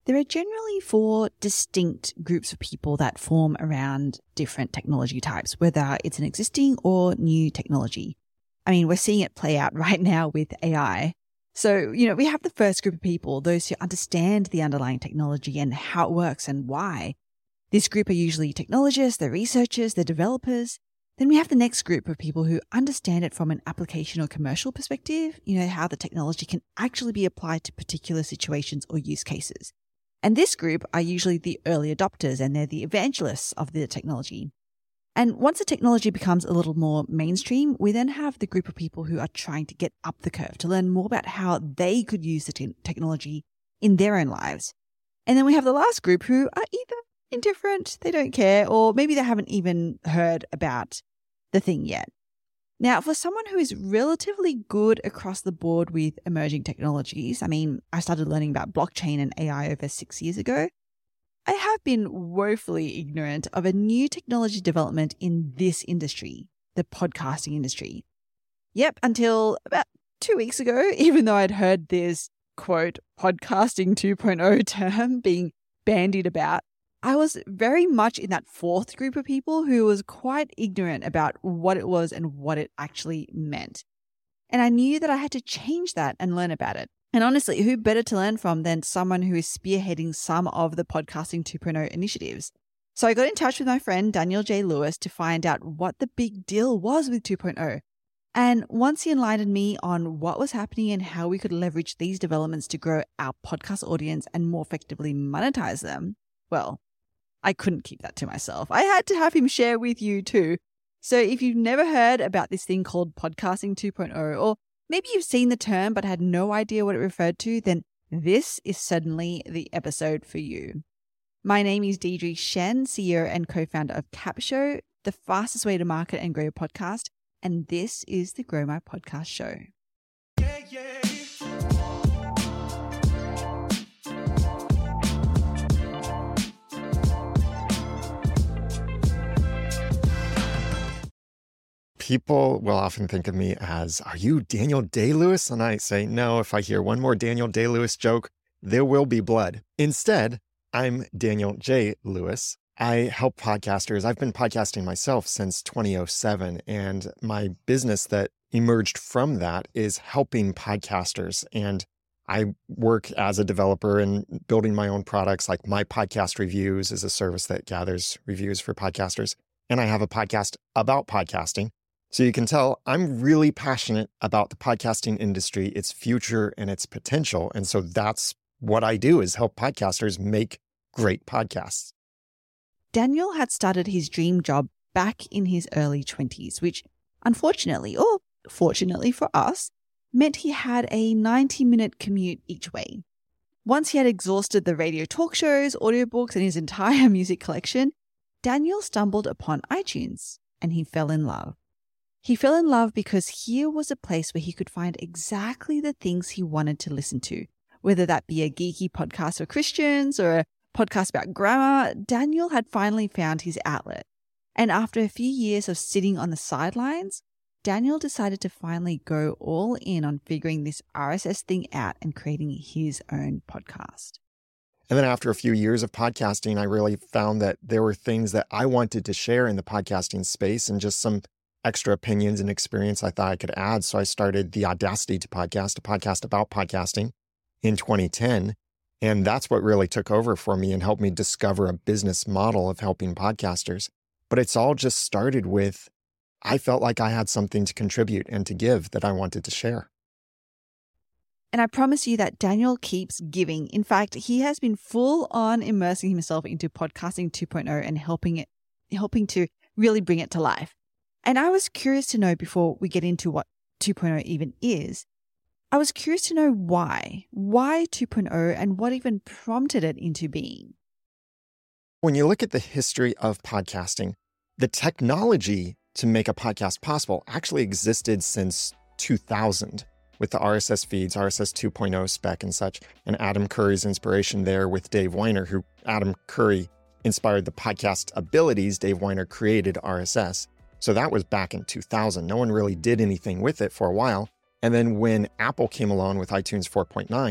there are generally four distinct groups of people that form around different technology types, whether it's an existing or new technology. I mean, we're seeing it play out right now with AI. So, we have the first group of people, those who understand the underlying technology and how it works and why. This group are usually technologists, they're researchers, they're developers. Then we have the next group of people who understand it from an application or commercial perspective, how the technology can actually be applied to particular situations or use cases. And this group are usually the early adopters, and they're the evangelists of the technology. And once the technology becomes a little more mainstream, we then have the group of people who are trying to get up the curve to learn more about how they could use the technology in their own lives. And then we have the last group who are either indifferent, they don't care, or maybe they haven't even heard about the thing yet. Now, for someone who is relatively good across the board with emerging technologies, I started learning about blockchain and AI over 6 years ago. I have been woefully ignorant of a new technology development in this industry, the podcasting industry. Yep, until about 2 weeks ago, even though I'd heard this, quote, podcasting 2.0 term being bandied about, I was very much in that fourth group of people who was quite ignorant about what it was and what it actually meant. And I knew that I had to change that and learn about it. And honestly, who better to learn from than someone who is spearheading some of the Podcasting 2.0 initiatives? So I got in touch with my friend Daniel J. Lewis to find out what the big deal was with 2.0. And once he enlightened me on what was happening and how we could leverage these developments to grow our podcast audience and more effectively monetize them, well, I couldn't keep that to myself. I had to have him share with you too. So if you've never heard about this thing called Podcasting 2.0, or maybe you've seen the term but had no idea what it referred to, then this is certainly the episode for you. My name is Deidre Shen, CEO and co-founder of Capshow, the fastest way to market and grow your podcast, and this is the Grow My Podcast Show. People will often think of me as, are you Daniel Day-Lewis? And I say, no, if I hear one more Daniel Day-Lewis joke, there will be blood. Instead, I'm Daniel J. Lewis. I help podcasters. I've been podcasting myself since 2007, and my business that emerged from that is helping podcasters. And I work as a developer in building my own products, like My Podcast Reviews is a service that gathers reviews for podcasters. And I have a podcast about podcasting. So you can tell I'm really passionate about the podcasting industry, its future and its potential. And so that's what I do, is help podcasters make great podcasts. Daniel had started his dream job back in his early 20s, which unfortunately, or fortunately for us, meant he had a 90-minute commute each way. Once he had exhausted the radio talk shows, audiobooks, and his entire music collection, Daniel stumbled upon iTunes and he fell in love. He fell in love because here was a place where he could find exactly the things he wanted to listen to, whether that be a geeky podcast for Christians or a podcast about grammar. Daniel had finally found his outlet. And after a few years of sitting on the sidelines, Daniel decided to finally go all in on figuring this RSS thing out and creating his own podcast. And then after a few years of podcasting, I really found that there were things that I wanted to share in the podcasting space and just some extra opinions and experience I thought I could add. So I started the Audacity to Podcast, a podcast about podcasting in 2010. And that's what really took over for me and helped me discover a business model of helping podcasters. But it's all just started with, I felt like I had something to contribute and to give that I wanted to share. And I promise you that Daniel keeps giving. In fact, he has been full on immersing himself into Podcasting 2.0 and helping to really bring it to life. And I was curious to know, before we get into what 2.0 even is, I was curious to know why 2.0 and what even prompted it into being. When you look at the history of podcasting, the technology to make a podcast possible actually existed since 2000 with the RSS feeds, RSS 2.0 spec and such, and Adam Curry's inspiration there with Dave Winer, who Adam Curry inspired the podcast abilities. Dave Winer created RSS. So that was back in 2000. No one really did anything with it for a while. And then when Apple came along with iTunes 4.9,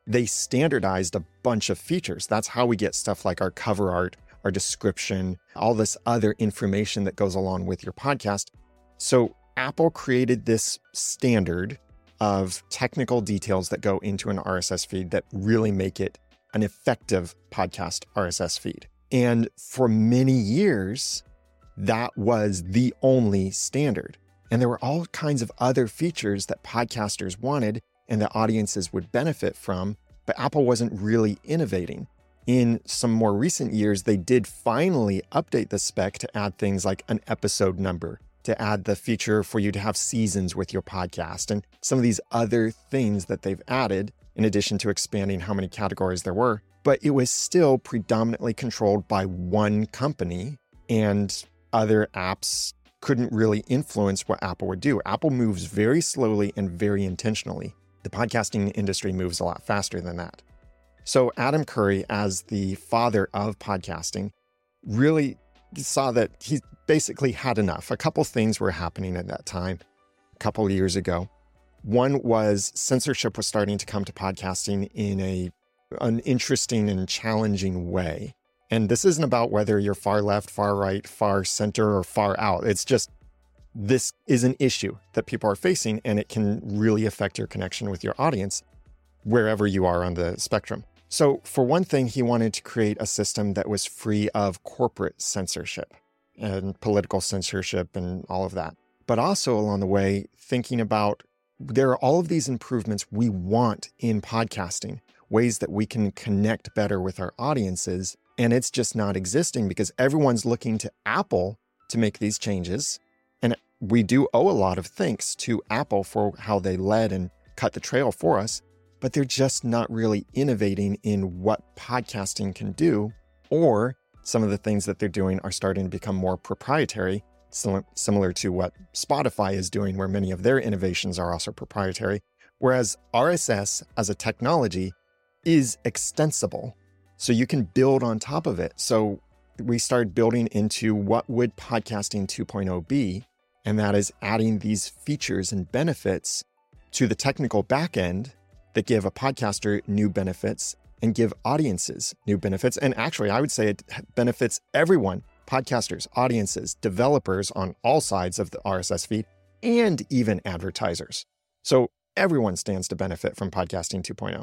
they standardized a bunch of features. That's how we get stuff like our cover art, our description, all this other information that goes along with your podcast. So Apple created this standard of technical details that go into an RSS feed that really make it an effective podcast RSS feed. And for many years, that was the only standard. And there were all kinds of other features that podcasters wanted and that audiences would benefit from, but Apple wasn't really innovating. In some more recent years, they did finally update the spec to add things like an episode number, to add the feature for you to have seasons with your podcast, and some of these other things that they've added, in addition to expanding how many categories there were. But it was still predominantly controlled by one company, and other apps couldn't really influence what Apple would do. Apple moves very slowly and very intentionally. The podcasting industry moves a lot faster than that. So Adam Curry, as the father of podcasting, really saw that he basically had enough. A couple things were happening at that time, a couple of years ago. One was censorship was starting to come to podcasting in an interesting and challenging way. And this isn't about whether you're far left, far right, far center, or far out. It's just, this is an issue that people are facing, and it can really affect your connection with your audience wherever you are on the spectrum. So for one thing, he wanted to create a system that was free of corporate censorship and political censorship and all of that. But also along the way, thinking about, there are all of these improvements we want in podcasting, ways that we can connect better with our audiences. And it's just not existing because everyone's looking to Apple to make these changes. And we do owe a lot of thanks to Apple for how they led and cut the trail for us, but they're just not really innovating in what podcasting can do, or some of the things that they're doing are starting to become more proprietary, similar to what Spotify is doing, where many of their innovations are also proprietary, whereas RSS as a technology is extensible. So you can build on top of it. So we started building into what would podcasting 2.0 be, and that is adding these features and benefits to the technical backend that give a podcaster new benefits and give audiences new benefits. And actually, I would say it benefits everyone, podcasters, audiences, developers on all sides of the RSS feed, and even advertisers. So everyone stands to benefit from podcasting 2.0.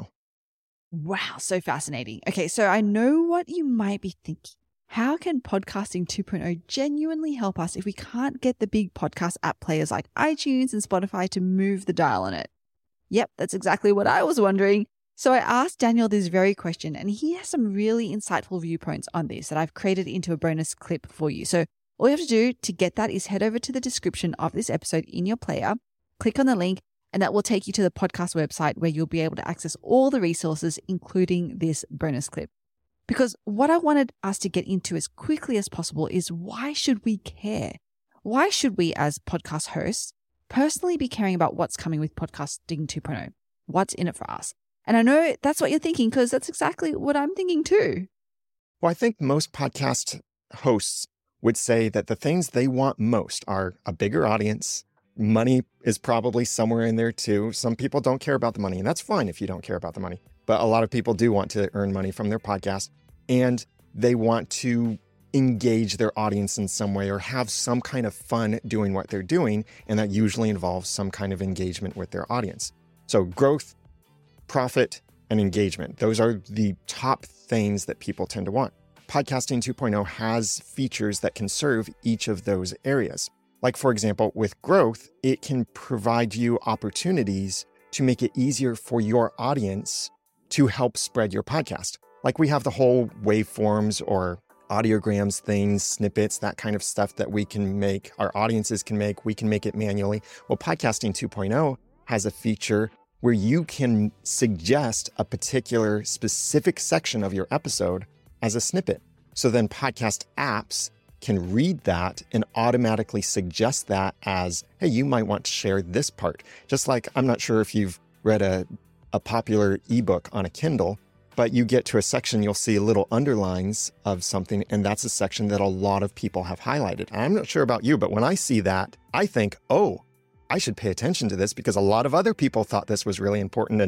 Wow, so fascinating. Okay, so I know what you might be thinking. How can podcasting 2.0 genuinely help us if we can't get the big podcast app players like iTunes and Spotify to move the dial on it? Yep, that's exactly what I was wondering. So I asked Daniel this very question, and he has some really insightful viewpoints on this that I've created into a bonus clip for you. So all you have to do to get that is head over to the description of this episode in your player, click on the link, and that will take you to the podcast website where you'll be able to access all the resources, including this bonus clip. Because what I wanted us to get into as quickly as possible is, why should we care? Why should we, as podcast hosts, personally be caring about what's coming with podcasting 2.0? What's in it for us? And I know that's what you're thinking, because that's exactly what I'm thinking too. Well, I think most podcast hosts would say that the things they want most are a bigger audience. Money is probably somewhere in there too. Some people don't care about the money, and that's fine if you don't care about the money. But a lot of people do want to earn money from their podcast, and they want to engage their audience in some way or have some kind of fun doing what they're doing, and that usually involves some kind of engagement with their audience. So growth, profit, and engagement, those are the top things that people tend to want. Podcasting 2.0 has features that can serve each of those areas. Like, for example, with growth, it can provide you opportunities to make it easier for your audience to help spread your podcast. Like, we have the whole waveforms or audiograms things, snippets, that kind of stuff that we can make, our audiences can make, we can make it manually. Well, Podcasting 2.0 has a feature where you can suggest a particular specific section of your episode as a snippet. So then podcast apps can read that and automatically suggest that as, hey, you might want to share this part. Just like, I'm not sure if you've read a popular ebook on a Kindle, but you get to a section, you'll see little underlines of something, and that's a section that a lot of people have highlighted. I'm not sure about you, but when I see that, I think, oh, I should pay attention to this because a lot of other people thought this was really important, and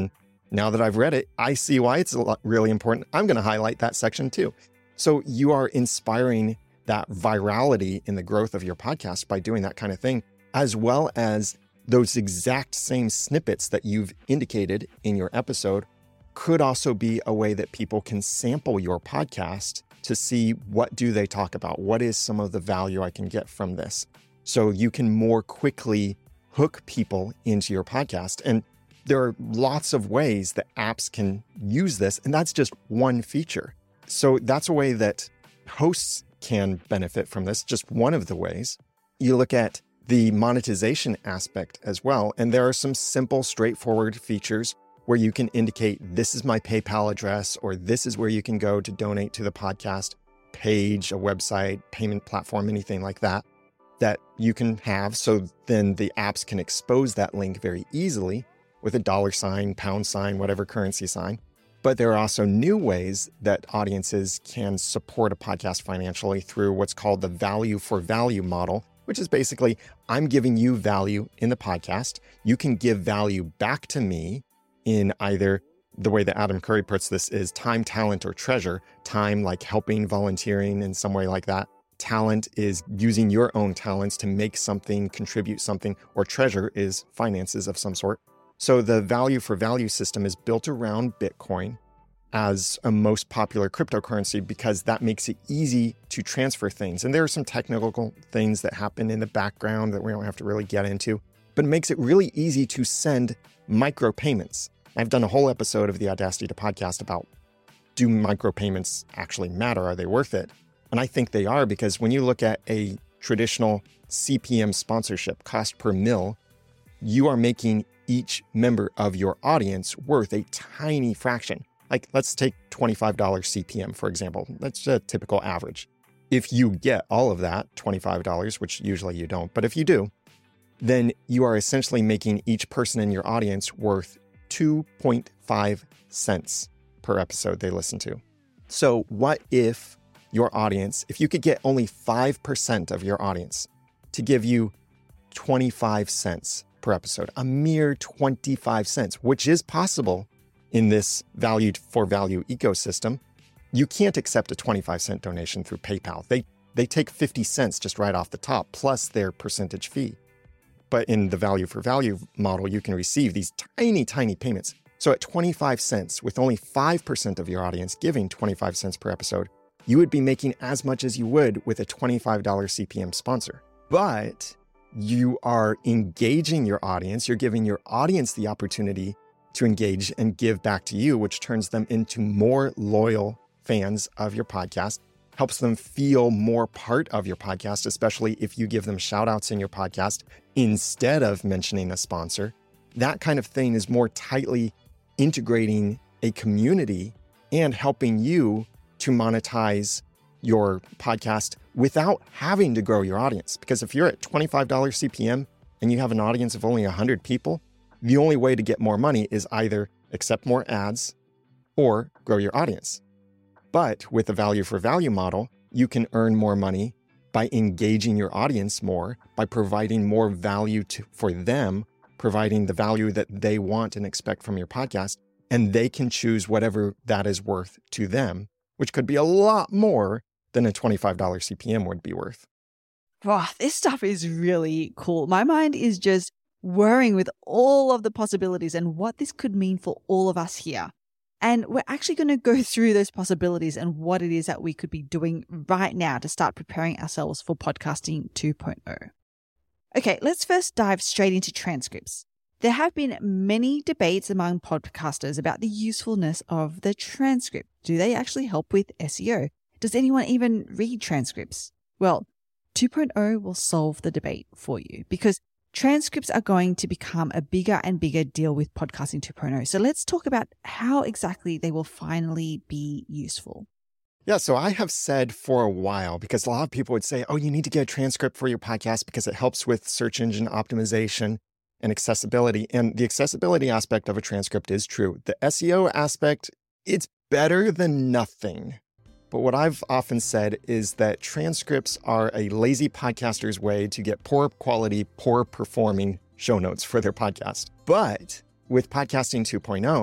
Now that I've read it, I see why it's really important. I'm going to highlight that section too. So you are inspiring that virality in the growth of your podcast by doing that kind of thing, as well as those exact same snippets that you've indicated in your episode could also be a way that people can sample your podcast to see what do they talk about? What is some of the value I can get from this? So you can more quickly hook people into your podcast. And there are lots of ways that apps can use this, and that's just one feature. So that's a way that hosts can benefit from this, just one of the ways. You look at the monetization aspect as well, and there are some simple, straightforward features where you can indicate this is my PayPal address, or this is where you can go to donate to the podcast page, a website, payment platform, anything like that, that you can have. So then the apps can expose that link very easily with a $, £, whatever currency sign. But there are also new ways that audiences can support a podcast financially through what's called the value for value model, which is basically, I'm giving you value in the podcast. You can give value back to me in either, the way that Adam Curry puts this is time, talent, or treasure. Time, like helping, volunteering in some way like that. Talent is using your own talents to make something, contribute something, or treasure is finances of some sort. So the value for value system is built around Bitcoin as a most popular cryptocurrency because that makes it easy to transfer things. And there are some technical things that happen in the background that we don't have to really get into, but it makes it really easy to send micropayments. I've done a whole episode of the Audacity to Podcast about, do micropayments actually matter? Are they worth it? And I think they are, because when you look at a traditional CPM sponsorship, cost per mil, you are making each member of your audience worth a tiny fraction. Like, let's take $25 CPM, for example. That's a typical average. If you get all of that, $25, which usually you don't, but if you do, then you are essentially making each person in your audience worth 2.5 cents per episode they listen to. So what if your audience, if you could get only 5% of your audience to give you 25 cents per episode, a mere 25 cents, which is possible in this value for value ecosystem. You can't accept a 25-cent donation through PayPal. They take 50 cents just right off the top, plus their percentage fee. But in the value for value model, you can receive these tiny, tiny payments. So at 25 cents, with only 5% of your audience giving 25 cents per episode, you would be making as much as you would with a $25 CPM sponsor. But you are engaging your audience. You're giving your audience the opportunity to engage and give back to you, which turns them into more loyal fans of your podcast, helps them feel more part of your podcast, especially if you give them shout outs in your podcast instead of mentioning a sponsor. That kind of thing is more tightly integrating a community and helping you to monetize your podcast without having to grow your audience. Because if you're at $25 CPM and you have an audience of only 100 people, the only way to get more money is either accept more ads or grow your audience. But with the value for value model, you can earn more money by engaging your audience more, by providing more value for them, providing the value that they want and expect from your podcast, and they can choose whatever that is worth to them, which could be a lot more than a $25 CPM would be worth. Wow, this stuff is really cool. My mind is just whirring with all of the possibilities and what this could mean for all of us here. And we're actually going to go through those possibilities and what it is that we could be doing right now to start preparing ourselves for podcasting 2.0. Okay, let's first dive straight into transcripts. There have been many debates among podcasters about the usefulness of the transcript. Do they actually help with SEO? Does anyone even read transcripts? Well, 2.0 will solve the debate for you because transcripts are going to become a bigger and bigger deal with podcasting 2.0. So let's talk about how exactly they will finally be useful. Yeah, so I have said for a while, because a lot of people would say, oh, you need to get a transcript for your podcast because it helps with search engine optimization and accessibility. And the accessibility aspect of a transcript is true. The SEO aspect, it's better than nothing. But what I've often said is that transcripts are a lazy podcaster's way to get poor quality, poor performing show notes for their podcast. But with Podcasting 2.0,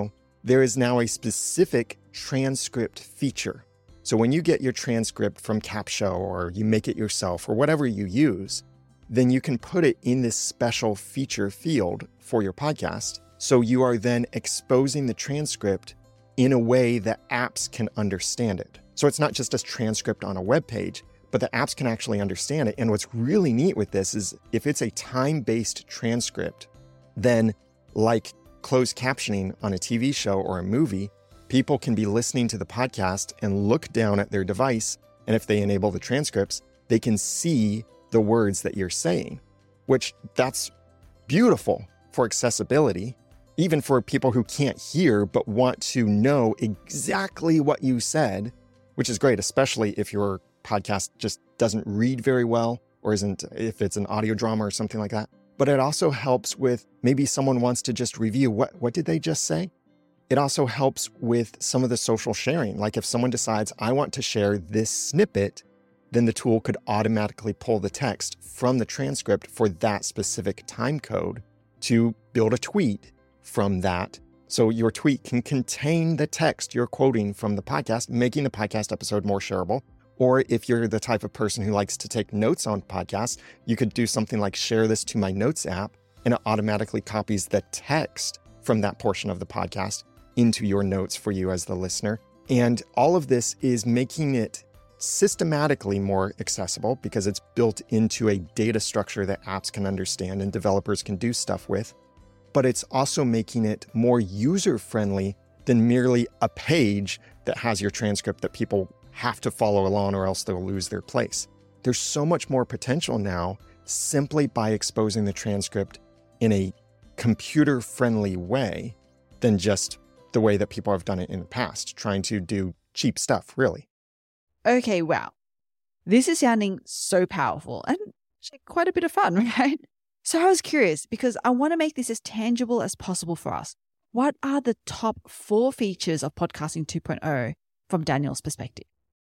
there is now a specific transcript feature. So when you get your transcript from Capsho or you make it yourself or whatever you use, then you can put it in this special feature field for your podcast. So you are then exposing the transcript in a way that apps can understand it. So it's not just a transcript on a web page, but the apps can actually understand it. And what's really neat with this is if it's a time-based transcript, then like closed captioning on a TV show or a movie, people can be listening to the podcast and look down at their device. And if they enable the transcripts, they can see the words that you're saying, which that's beautiful for accessibility, even for people who can't hear but want to know exactly what you said, which is great, especially if your podcast just doesn't read very well or if it's an audio drama or something like that. But it also helps with maybe someone wants to just review what did they just say? It also helps with some of the social sharing. Like if someone decides, I want to share this snippet, then the tool could automatically pull the text from the transcript for that specific time code to build a tweet from that. So your tweet can contain the text you're quoting from the podcast, making the podcast episode more shareable. Or if you're the type of person who likes to take notes on podcasts, you could do something like share this to my notes app, and it automatically copies the text from that portion of the podcast into your notes for you as the listener. And all of this is making it systematically more accessible because it's built into a data structure that apps can understand and developers can do stuff with. But it's also making it more user-friendly than merely a page that has your transcript that people have to follow along or else they'll lose their place. There's so much more potential now simply by exposing the transcript in a computer-friendly way than just the way that people have done it in the past, trying to do cheap stuff, really. Okay, wow. This is sounding so powerful and actually quite a bit of fun, right? So I was curious because I want to make this as tangible as possible for us. What are the top 4 features of Podcasting 2.0 from Daniel's perspective?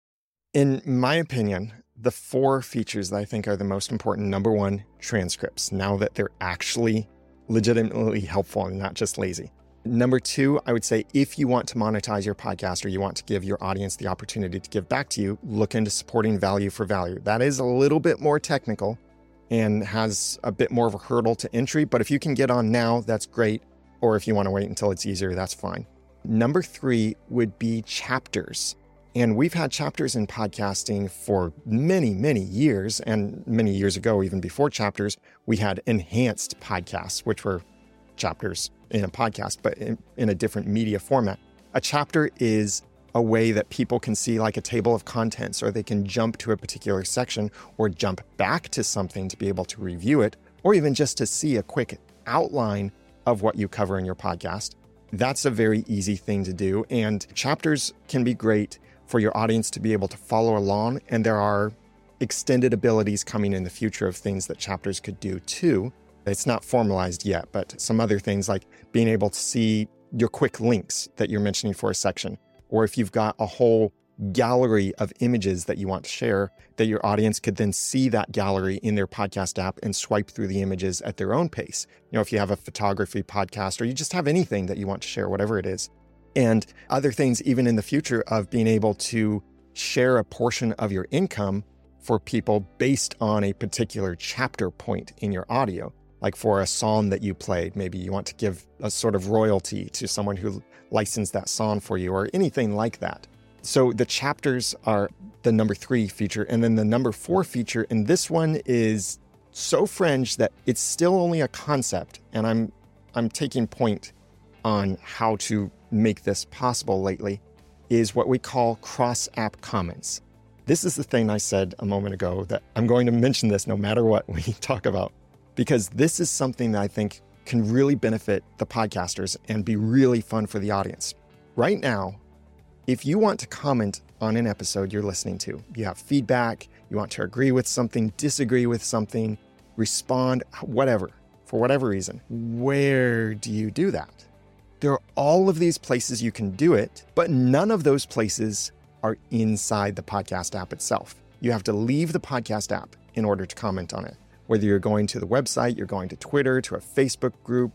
In my opinion, the 4 features that I think are the most important, number 1, transcripts, now that they're actually legitimately helpful and not just lazy. Number 2, I would say if you want to monetize your podcast or you want to give your audience the opportunity to give back to you, look into supporting value for value. That is a little bit more technical and has a bit more of a hurdle to entry, but if you can get on now, that's great. Or if you want to wait until it's easier, that's fine. Number 3 would be chapters. And we've had chapters in podcasting for many, many years. And many years ago, even before chapters, we had enhanced podcasts, which were chapters in a podcast, but in a different media format. A chapter is a way that people can see like a table of contents, or they can jump to a particular section or jump back to something to be able to review it, or even just to see a quick outline of what you cover in your podcast. That's a very easy thing to do. And chapters can be great for your audience to be able to follow along. And there are extended abilities coming in the future of things that chapters could do too. It's not formalized yet, but some other things like being able to see your quick links that you're mentioning for a section, or if you've got a whole gallery of images that you want to share, that your audience could then see that gallery in their podcast app and swipe through the images at their own pace. You know, if you have a photography podcast or you just have anything that you want to share, whatever it is. And other things even in the future of being able to share a portion of your income for people based on a particular chapter point in your audio. Like for a song that you played, maybe you want to give a sort of royalty to someone who licensed that song for you or anything like that. So the chapters are the number 3 feature. And then the number 4 feature, and this one is so fringe that it's still only a concept. And I'm taking point on how to make this possible lately, is what we call cross-app comments. This is the thing I said a moment ago that I'm going to mention this no matter what we talk about, because this is something that I think can really benefit the podcasters and be really fun for the audience. Right now, if you want to comment on an episode you're listening to, you have feedback, you want to agree with something, disagree with something, respond, whatever, for whatever reason, where do you do that? There are all of these places you can do it, but none of those places are inside the podcast app itself. You have to leave the podcast app in order to comment on it. Whether you're going to the website, you're going to Twitter, to a Facebook group,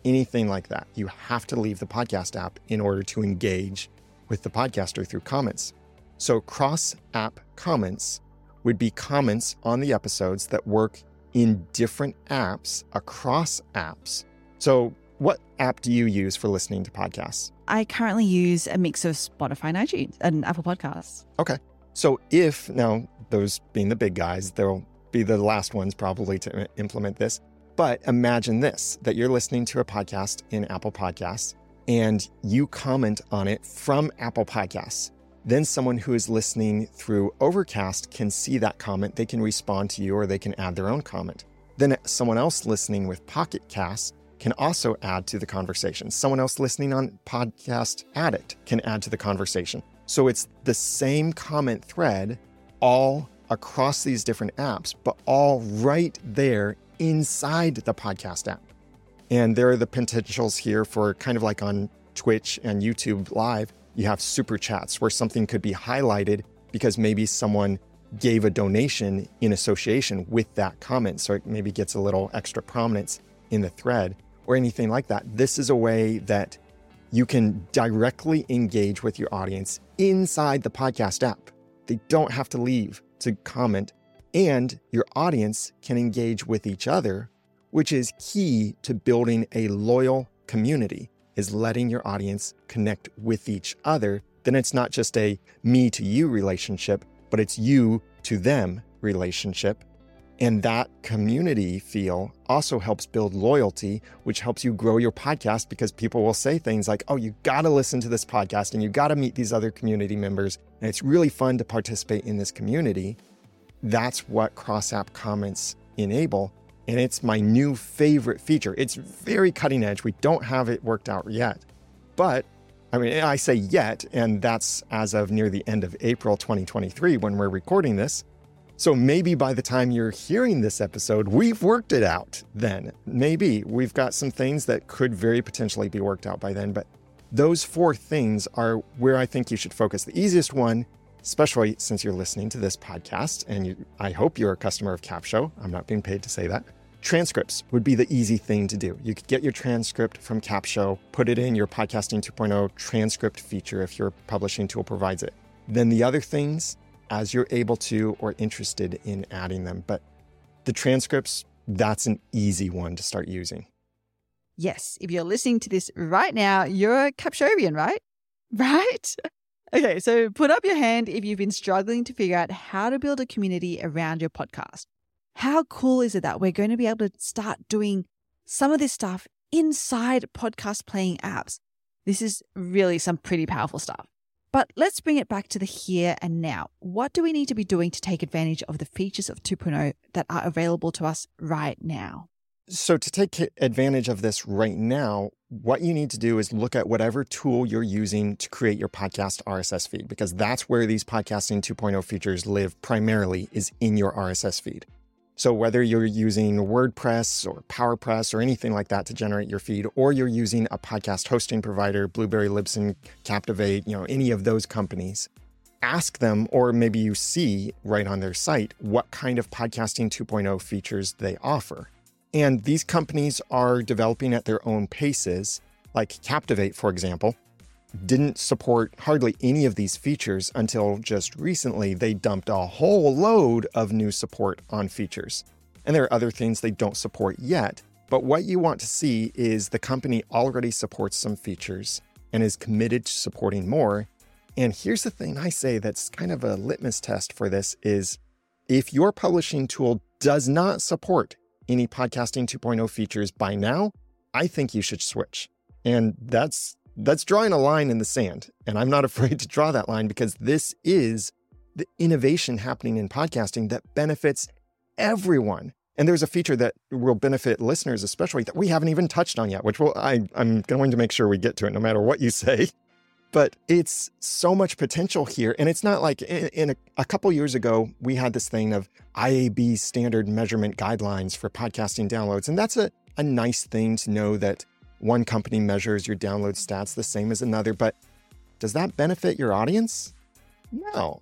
anything like that. You have to leave the podcast app in order to engage with the podcaster through comments. So cross-app comments would be comments on the episodes that work in different apps across apps. So what app do you use for listening to podcasts? I currently use a mix of Spotify and iTunes and Apple Podcasts. Okay. So now those being the big guys, they'll be the last ones probably to implement this. But imagine this, that you're listening to a podcast in Apple Podcasts and you comment on it from Apple Podcasts. Then someone who is listening through Overcast can see that comment. They can respond to you or they can add their own comment. Then someone else listening with Pocket Cast can also add to the conversation. Someone else listening on Podcast Addict can add to the conversation. So it's the same comment thread all across these different apps, but all right there inside the podcast app. And there are the potentials here for kind of like on Twitch and YouTube Live, you have super chats where something could be highlighted because maybe someone gave a donation in association with that comment. So it maybe gets a little extra prominence in the thread or anything like that. This is a way that you can directly engage with your audience inside the podcast app. They don't have to leave to comment, and your audience can engage with each other, which is key to building a loyal community, is letting your audience connect with each other. Then it's not just a me to you relationship, but it's you to them relationship. And that community feel also helps build loyalty, which helps you grow your podcast because people will say things like, oh, you got to listen to this podcast and you got to meet these other community members. And it's really fun to participate in this community. That's what cross-app comments enable. And it's my new favorite feature. It's very cutting edge. We don't have it worked out yet. But I mean, I say yet, and that's as of near the end of April 2023 when we're recording this. So maybe by the time you're hearing this episode, we've worked it out then. Maybe we've got some things that could very potentially be worked out by then. But those 4 things are where I think you should focus. The easiest one, especially since you're listening to this podcast, and I hope you're a customer of Capsho. I'm not being paid to say that. Transcripts would be the easy thing to do. You could get your transcript from Capsho, put it in your Podcasting 2.0 transcript feature if your publishing tool provides it. Then the other things, as you're able to or interested in adding them. But the transcripts, that's an easy one to start using. Yes, if you're listening to this right now, you're a Capshovian, right? Right? Okay, so put up your hand if you've been struggling to figure out how to build a community around your podcast. How cool is it that we're going to be able to start doing some of this stuff inside podcast playing apps? This is really some pretty powerful stuff. But let's bring it back to the here and now. What do we need to be doing to take advantage of the features of 2.0 that are available to us right now? So to take advantage of this right now, what you need to do is look at whatever tool you're using to create your podcast RSS feed, because that's where these Podcasting 2.0 features live primarily, is in your RSS feed. So whether you're using WordPress or PowerPress or anything like that to generate your feed, or you're using a podcast hosting provider, Blueberry, Libsyn, Captivate, any of those companies, ask them, or maybe you see right on their site, what kind of Podcasting 2.0 features they offer. And these companies are developing at their own paces. Like Captivate, for example, didn't support hardly any of these features until just recently. They dumped a whole load of new support on features. And there are other things they don't support yet. But what you want to see is the company already supports some features and is committed to supporting more. And here's the thing I say that's kind of a litmus test for this is if your publishing tool does not support any Podcasting 2.0 features by now, I think you should switch. And that's drawing a line in the sand. And I'm not afraid to draw that line because this is the innovation happening in podcasting that benefits everyone. And there's a feature that will benefit listeners, especially, that we haven't even touched on yet, which I'm going to make sure we get to it no matter what you say. But it's so much potential here. And it's not like in a couple years ago, we had this thing of IAB standard measurement guidelines for podcasting downloads. And that's a nice thing to know that one company measures your download stats the same as another, but does that benefit your audience? No,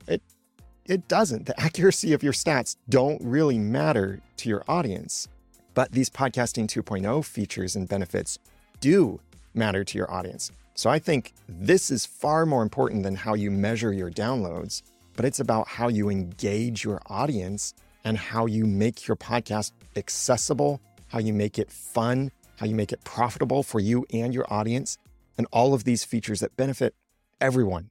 it doesn't. The accuracy of your stats don't really matter to your audience. But these Podcasting 2.0 features and benefits do matter to your audience. So I think this is far more important than how you measure your downloads, but it's about how you engage your audience and how you make your podcast accessible, how you make it fun, how you make it profitable for you and your audience, and all of these features that benefit everyone.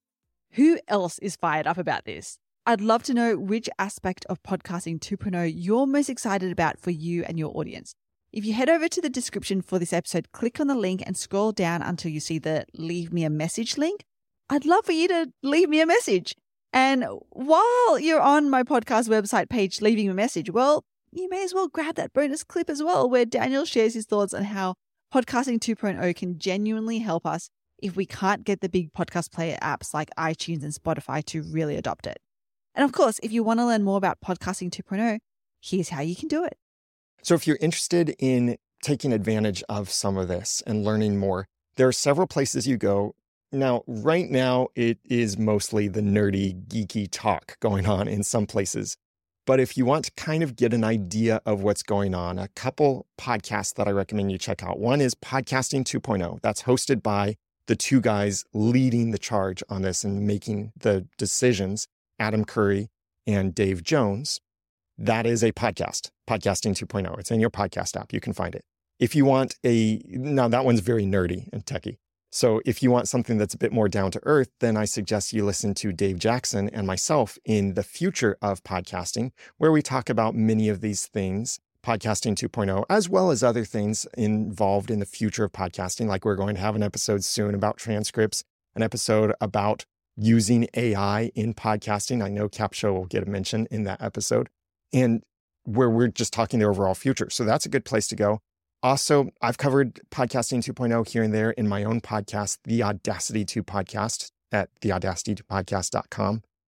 Who else is fired up about this? I'd love to know which aspect of Podcasting 2.0 you're most excited about for you and your audience. If you head over to the description for this episode, click on the link and scroll down until you see the Leave Me a Message link. I'd love for you to leave me a message. And while you're on my podcast website page leaving a message, well, you may as well grab that bonus clip as well, where Daniel shares his thoughts on how Podcasting 2.0 can genuinely help us if we can't get the big podcast player apps like iTunes and Spotify to really adopt it. And of course, if you want to learn more about Podcasting 2.0, here's how you can do it. So if you're interested in taking advantage of some of this and learning more, there are several places you go. Now, right now, it is mostly the nerdy, geeky talk going on in some places. But if you want to kind of get an idea of what's going on, a couple podcasts that I recommend you check out. One is Podcasting 2.0. That's hosted by the two guys leading the charge on this and making the decisions, Adam Curry and Dave Jones. That is a podcast, Podcasting 2.0. It's in your podcast app. You can find it. If you want now that one's very nerdy and techie. So if you want something that's a bit more down to earth, then I suggest you listen to Dave Jackson and myself in The Future of Podcasting, where we talk about many of these things, Podcasting 2.0, as well as other things involved in the future of podcasting. Like we're going to have an episode soon about transcripts, an episode about using AI in podcasting. I know Capsho will get a mention in that episode, and where we're just talking the overall future. So that's a good place to go. Also, I've covered Podcasting 2.0 here and there in my own podcast, The Audacity 2 Podcast at theaudacity2podcast.com.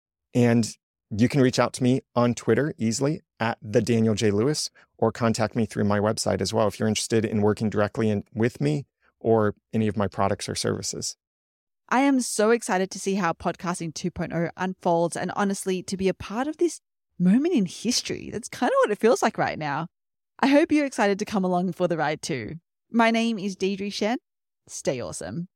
And you can reach out to me on Twitter easily at the Daniel J. Lewis, or contact me through my website as well if you're interested in working directly with me or any of my products or services. I am so excited to see how Podcasting 2.0 unfolds, and honestly, to be a part of this moment in history. That's kind of what it feels like right now. I hope you're excited to come along for the ride too. My name is Deidre Shen. Stay awesome.